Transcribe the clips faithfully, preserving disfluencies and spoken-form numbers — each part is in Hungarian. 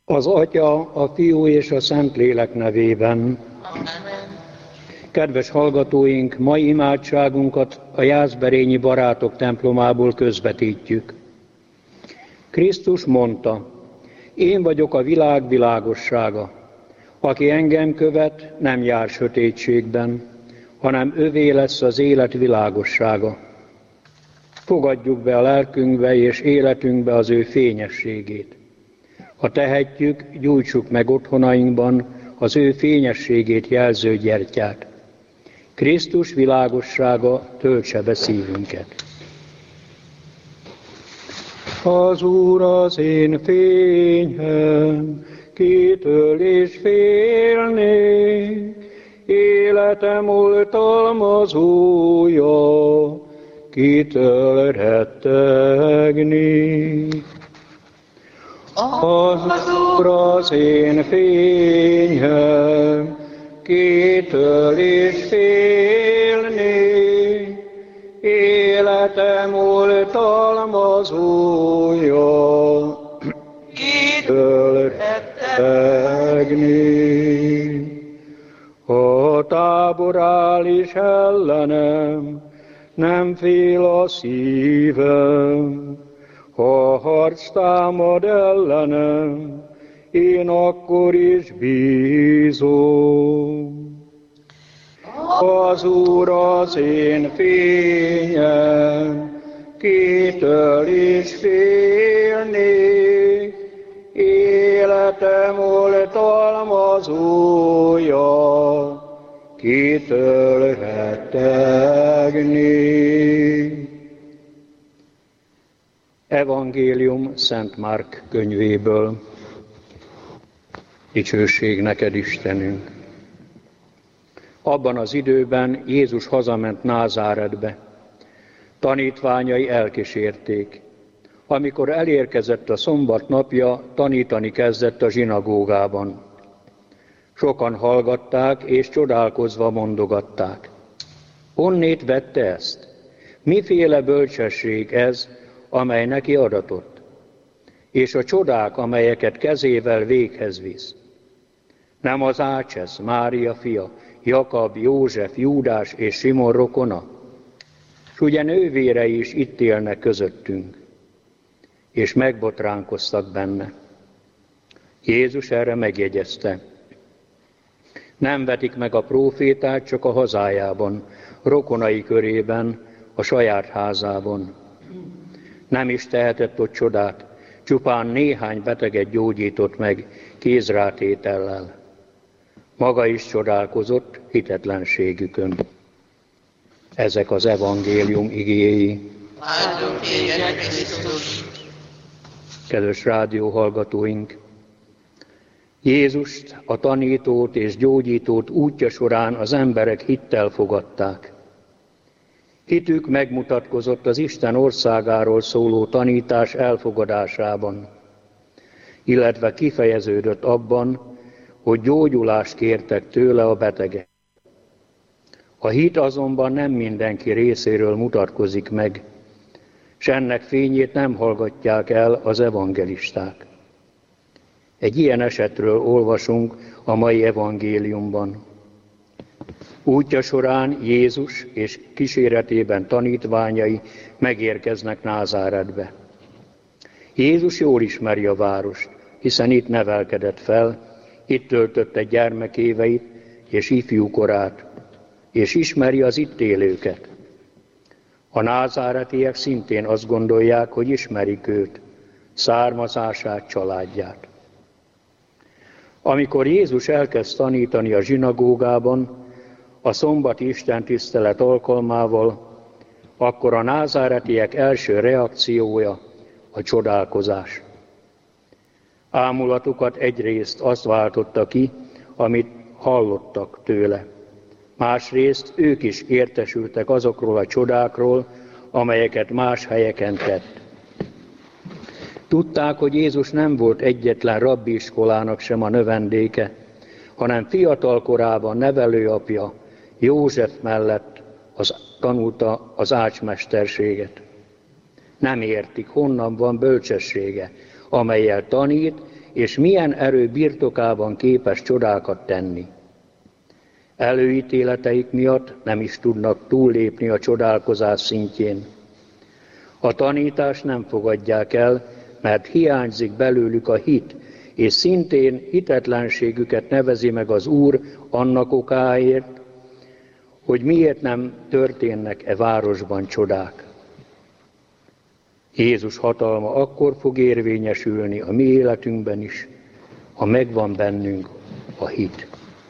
Az Atya, a Fiú és a Szentlélek nevében. Kedves hallgatóink, mai imádságunkat a Jászberényi Barátok templomából közvetítjük. Krisztus mondta, én vagyok a világ világossága. Aki engem követ, nem jár sötétségben, hanem övé lesz az élet világossága. Fogadjuk be a lelkünkbe és életünkbe az ő fényességét. Ha tehetjük, gyújtsuk meg otthonainkban az ő fényességét jelző gyertyát. Krisztus világossága töltse be szívünket. Az Úr az én fényem, kitől is félnék, életem oltalmazója, kitől rettegni. Az Úr az én fényem, kitől is félni, életem oltalmazója, kitől rettegni. A tábor áll is ellenem, nem fél a szívem. Ha harc támad ellenem, én akkor is bízom. Az Úr az én fényem, kitől is félnék, életem oltalmazója, kitől rettegni. Evangélium Szent Márk könyvéből. Dicsőség neked, Istenünk! Abban az időben Jézus hazament Názáretbe. Tanítványai elkísérték. Amikor elérkezett a szombat napja, tanítani kezdett a zsinagógában. Sokan hallgatták és csodálkozva mondogatták. Honnét vette ezt? Miféle bölcsesség ez, amely neki adatott? És a csodák, amelyeket kezével véghez visz. Nem az Ács, Mária fia, Jakab, József, Júdás és Simon rokona? S ugye nővérei is itt élnek közöttünk. És megbotránkoztak benne. Jézus erre megjegyezte. Nem vetik meg a prófétát csak a hazájában, rokonai körében, a saját házában. Nem is tehetett ott csodát, csupán néhány beteget gyógyított meg kézrátétellel. Maga is csodálkozott hitetlenségükön. Ezek az evangélium igéi. Áldott téged, Krisztus! Kedves rádióhallgatóink! Jézust, a tanítót és gyógyítót útja során az emberek hittel fogadták. Hitük megmutatkozott az Isten országáról szóló tanítás elfogadásában, illetve kifejeződött abban, hogy gyógyulást kértek tőle a betegek. A hit azonban nem mindenki részéről mutatkozik meg, s ennek fényét nem hallgatják el az evangelisták. Egy ilyen esetről olvasunk a mai evangéliumban. Útja során Jézus és kíséretében tanítványai megérkeznek Názáretbe. Jézus jól ismeri a várost, hiszen itt nevelkedett fel, itt töltötte gyermekéveit és ifjúkorát, és ismeri az itt élőket. A názáretiek szintén azt gondolják, hogy ismerik őt, származását, családját. Amikor Jézus elkezd tanítani a zsinagógában, a szombati istentisztelet alkalmával, akkor a názáretiek első reakciója a csodálkozás. Ámulatukat egyrészt azt váltotta ki, amit hallottak tőle. Másrészt ők is értesültek azokról a csodákról, amelyeket más helyeken tett. Tudták, hogy Jézus nem volt egyetlen rabbiiskolának sem a növendéke, hanem fiatal korában nevelőapja József mellett az, tanulta az ácsmesterséget. Nem értik, honnan van bölcsessége, amellyel tanít és milyen erő birtokában képes csodákat tenni. Előítéleteik miatt nem is tudnak túllépni a csodálkozás szintjén. A tanítást nem fogadják el, mert hiányzik belőlük a hit, és szintén hitetlenségüket nevezi meg az Úr annak okáért, hogy miért nem történnek e városban csodák. Jézus hatalma akkor fog érvényesülni a mi életünkben is, ha megvan bennünk a hit.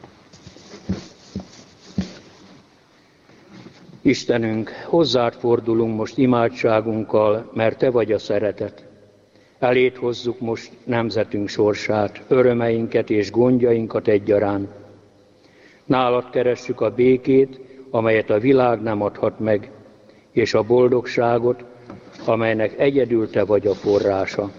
Istenünk, hozzád fordulunk most imádságunkkal, mert Te vagy a szeretet. Eléd hozzuk most nemzetünk sorsát, örömeinket és gondjainkat egyaránt. Nálad keressük a békét, amelyet a világ nem adhat meg, és a boldogságot, amelynek egyedül Te vagy a forrása.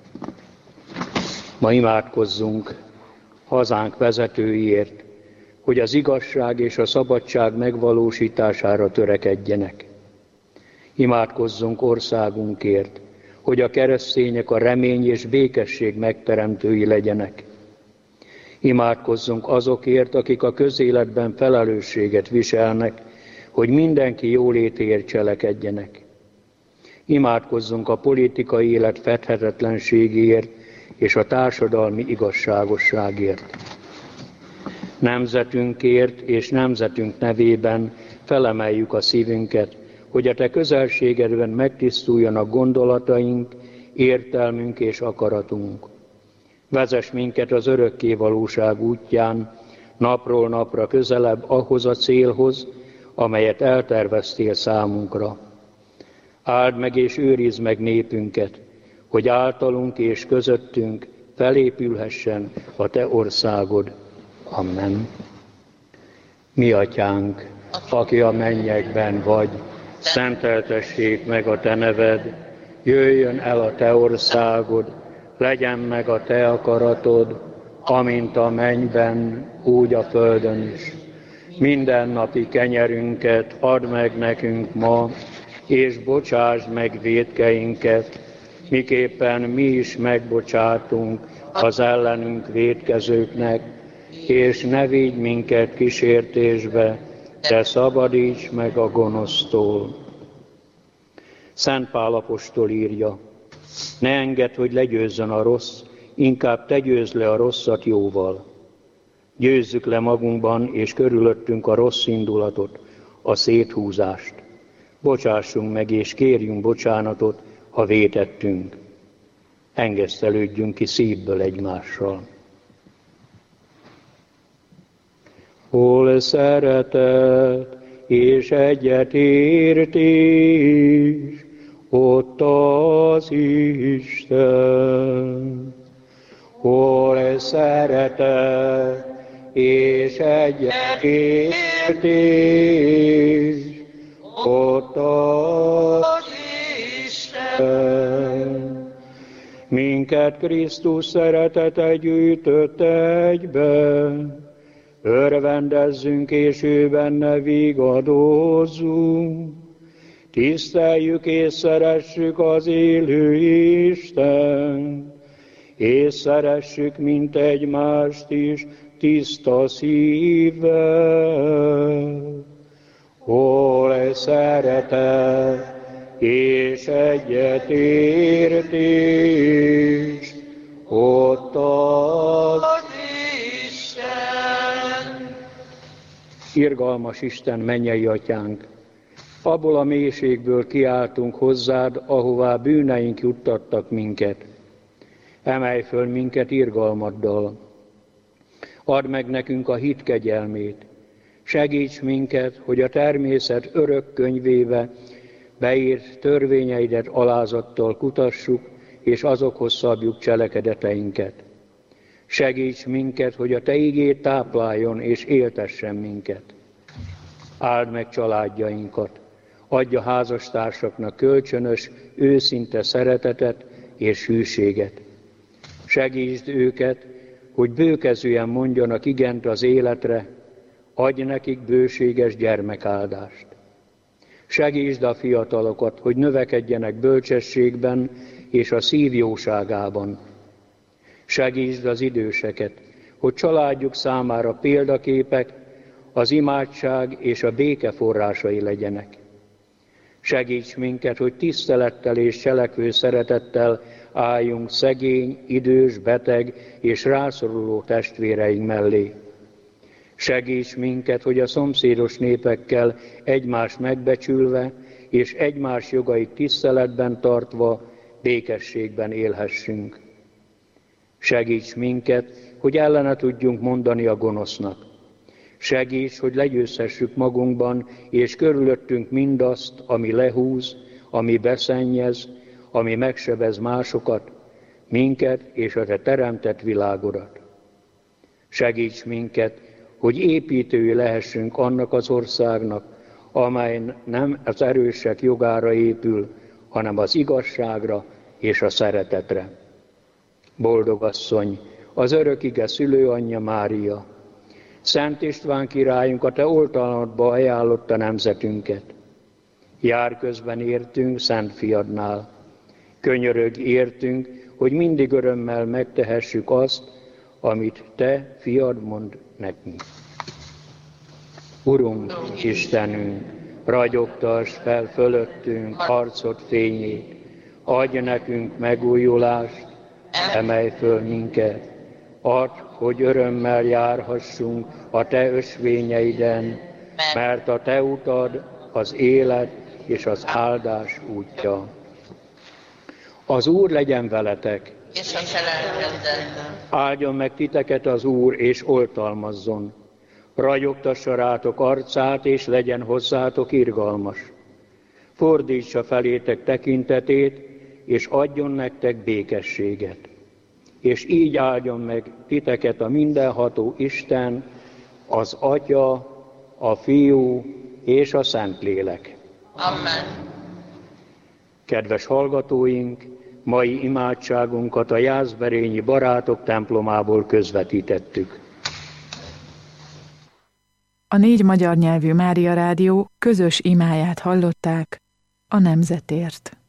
Ma imádkozzunk hazánk vezetőiért, hogy az igazság és a szabadság megvalósítására törekedjenek. Imádkozzunk országunkért, hogy a keresztények a remény és békesség megteremtői legyenek. Imádkozzunk azokért, akik a közéletben felelősséget viselnek, hogy mindenki jólétért cselekedjenek. Imádkozzunk a politikai élet fedhetetlenségéért és a társadalmi igazságosságért. Nemzetünkért és nemzetünk nevében felemeljük a szívünket, hogy a Te közelségedben megtisztuljanak gondolataink, értelmünk és akaratunk. Vezess minket az örökké valóság útján, napról napra közelebb ahhoz a célhoz, amelyet elterveztél számunkra. Áld meg és őrizd meg népünket, hogy általunk és közöttünk felépülhessen a Te országod. Amen. Mi atyánk, aki a mennyekben vagy, szenteltessék meg a Te neved, jöjjön el a Te országod, legyen meg a Te akaratod, amint a mennyben, úgy a földön is. Mindennapi kenyerünket add meg nekünk ma, és bocsásd meg vétkeinket, miképpen mi is megbocsátunk az ellenünk vétkezőknek, és ne vigy minket kísértésbe, de szabadíts meg a gonosztól. Szent Pál apostol írja, ne engedd, hogy legyőzzön a rossz, inkább te győzd le a rosszat jóval. Győzzük le magunkban és körülöttünk a rossz indulatot, a széthúzást. Bocsássunk meg és kérjünk bocsánatot, ha vétettünk. Engesztelődjünk ki szívből egymással. Hol szeretet és egyetértés, ott az Isten. Hol szeretet és egyetértés, ott az Isten. Minket Krisztus szeretete gyűjtött egybe, örvendezzünk és ő benne vigadozzunk. Tiszteljük és szeressük az élő Istent, és szeressük mint egymást is tiszta szívvel. Hol szeretet és egyetértés, ott az Isten. Irgalmas Isten, mennyei atyánk, abból a mélységből kiáltunk hozzád, ahová bűneink juttattak minket. Emelj föl minket irgalmaddal. Add meg nekünk a hit kegyelmét. Segíts minket, hogy a természet örök könyvébe beírt törvényeidet alázattal kutassuk, és azokhoz szabjuk cselekedeteinket. Segíts minket, hogy a Te igéd tápláljon és éltessen minket. Áld meg családjainkat. Adj a házastársaknak kölcsönös, őszinte szeretetet és hűséget. Segítsd őket, hogy bőkezően mondjanak igent az életre, adj nekik bőséges gyermekáldást. Segítsd a fiatalokat, hogy növekedjenek bölcsességben és a szív jóságában. Segítsd az időseket, hogy családjuk számára példaképek, az imádság és a béke forrásai legyenek. Segíts minket, hogy tisztelettel és cselekvő szeretettel álljunk szegény, idős, beteg és rászoruló testvéreink mellé. Segíts minket, hogy a szomszédos népekkel egymást megbecsülve és egymás jogait tiszteletben tartva békességben élhessünk. Segíts minket, hogy ellene tudjunk mondani a gonosznak. Segíts, hogy legyőzhessük magunkban és körülöttünk mindazt, ami lehúz, ami beszennyez, ami megsebez másokat, minket és a te teremtett világodat. Segíts minket, hogy építői lehessünk annak az országnak, amely nem az erősek jogára épül, hanem az igazságra és a szeretetre. Boldog asszony, az örökige szülőanyja Mária, Szent István királyunk a te oltalmadba ajánlotta nemzetünket. Jár közben értünk Szent Fiadnál. Könyörögj értünk, hogy mindig örömmel megtehessük azt, amit te, Fiad, mond nekünk. Urunk, Istenünk, ragyogtass fel fölöttünk arcod fényét, adj nekünk megújulást, emelj föl minket, add, hogy örömmel járhassunk a te ösvényeiden, mert a te utad az élet és az áldás útja. Az Úr legyen veletek, és a szeretettel. Áldjon meg titeket az Úr, és oltalmazzon. Ragyogtassa rátok arcát, és legyen hozzátok irgalmas. Fordítsa felétek tekintetét, és adjon nektek békességet. És így áldjon meg titeket a mindenható Isten, az Atya, a Fiú és a Szentlélek. Amen. Kedves hallgatóink, mai imádságunkat a Jászberényi Barátok templomából közvetítettük. A négy magyar nyelvű Mária Rádió közös imáját hallották a nemzetért.